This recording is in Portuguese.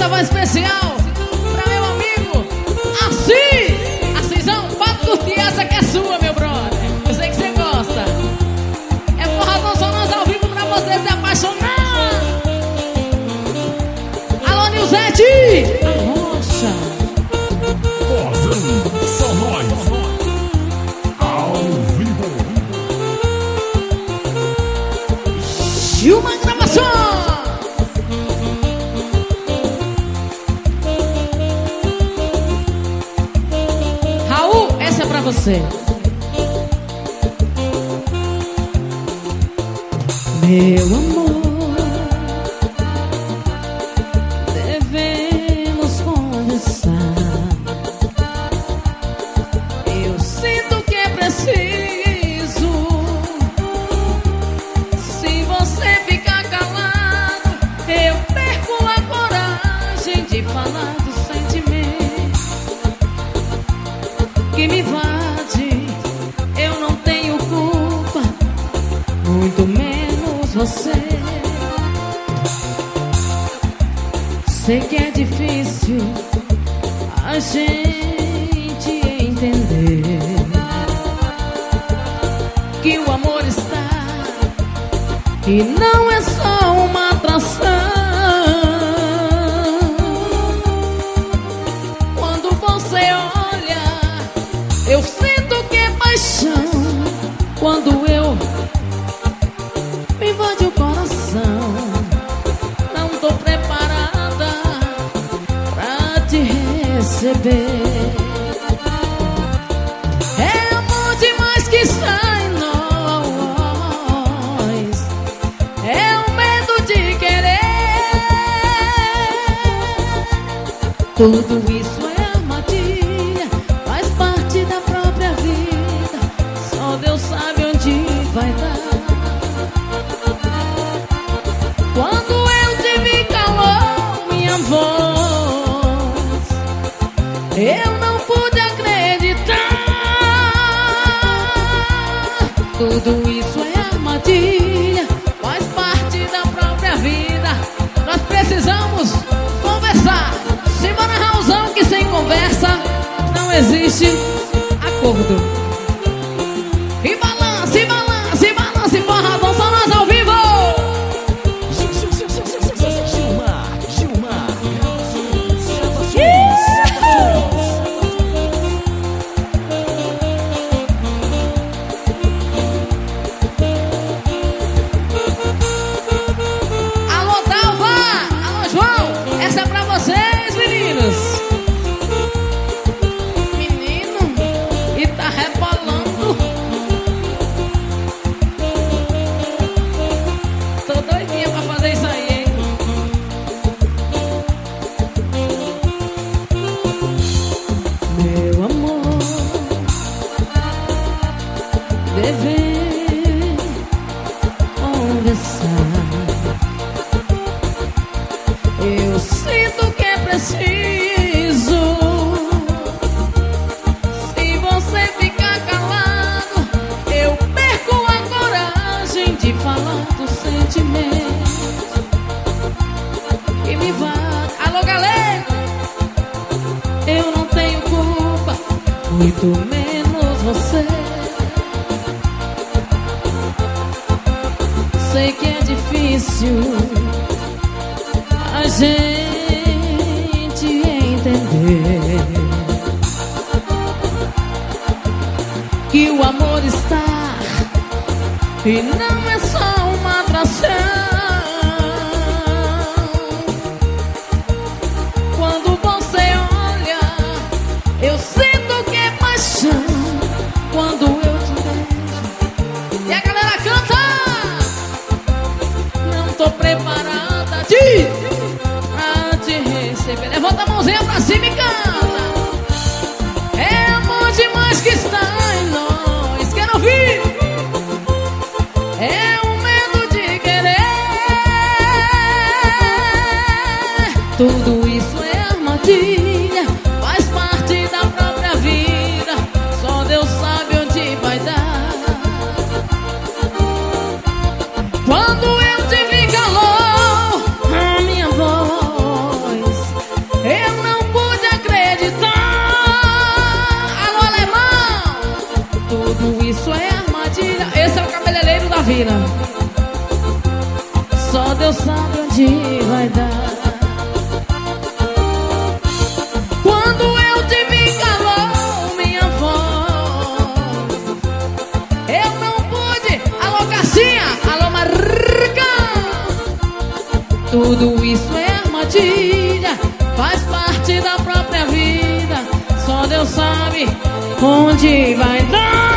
Essa voz especial pra meu amigo Assis. Assisão, pode curtir, essa que é sua, meu brother. Eu sei que você gosta. É Forradão Sonora ao vivo pra você se apaixonar. Alô, Nilzete! Rocha. Forradão Sonora ao vivo. Gilma Gravação. Raul, essa é pra você. Meu amor, devemos conversar. Eu sinto que é preciso. Se você ficar calado, eu perco a coragem de falar do sentimento que me invade. Eu não tenho culpa, muito menos você. Sei que é difícil a gente entender que o amor está e não é só uma atração. Quando você olha, eu sinto que é paixão. Quando eu me invade o coração, não tô preparada pra te receber. É amor demais que está em nós, é o medo de querer. Tudo isso é armadilha, faz parte da própria vida. Só Deus sabe onde vai dar. Quando eu te vi, calou minha voz, eu não pude acreditar. Tudo isso é armadilha, faz parte da própria vida. Nós precisamos conversar. Simbora, Raulzão, que sem conversa não existe acordo. E balança, e balança, e balança, e Forradão Sonora ao vivo. Gilmar. Alô, Dalva! Alô, João! Essa é pra vocês, meninos! Menino, e tá rebolando. Tô doidinha pra fazer isso aí, hein? Meu amor, devemos conversar. Eu sinto que é preciso. Se você ficar calado, eu perco a coragem de falar do sentimento que me vai. Alô, galera! Eu não tenho culpa, muito menos você. Sei que é difícil a gente entender que o amor está e não é só uma atração. Quando você olha, eu sinto que é paixão. Quando eu te vejo, e a galera canta, não tô preparada pra te receber. Levanta a mãozinha pra cima e canta. É amor demais que está em nós. Quero ouvir. É o medo de querer. Tudo isso é armadilha, faz parte da própria vida. Só Deus sabe onde vai dar. Quando eu te vi, calou a minha voz. vida. Só Deus sabe onde vai dar. Quando eu te vi, calou minha voz. Eu não pude. Alô, Cassinha, alô, Marca. Tudo isso é armadilha, faz parte da própria vida. Só Deus sabe onde vai dar.